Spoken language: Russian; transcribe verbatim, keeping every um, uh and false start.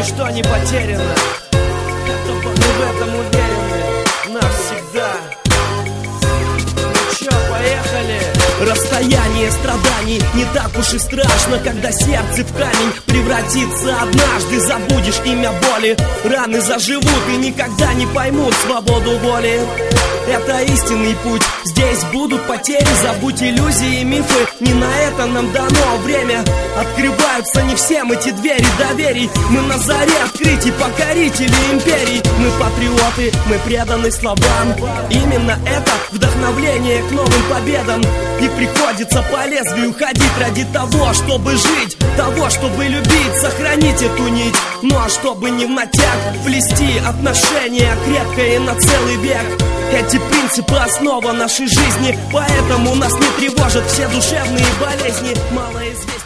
ничто не потеряно. Мы в этом уверены навсегда. Ну чё, поехали? Расстояние страданий не так уж и страшно, когда сердце в камень превратится однажды. Забудешь имя боли, раны заживут и никогда не поймут свободу воли. Это истинный путь, здесь будут потери. Забудь иллюзии и мифы, не на это нам дано время. Открываются не всем эти двери доверий. Мы на заре открытий, покорители империй. Мы патриоты, мы преданы словам. Именно это вдохновление к новым победам. И приходится по лезвию ходить ради того, чтобы жить, того, чтобы любить, сохранить эту нить. Ну а чтобы не в натяг плести отношения крепко и на целый век. Эти принципы основа нашей жизни, поэтому нас не тревожат все душевные болезни. Малоизвестные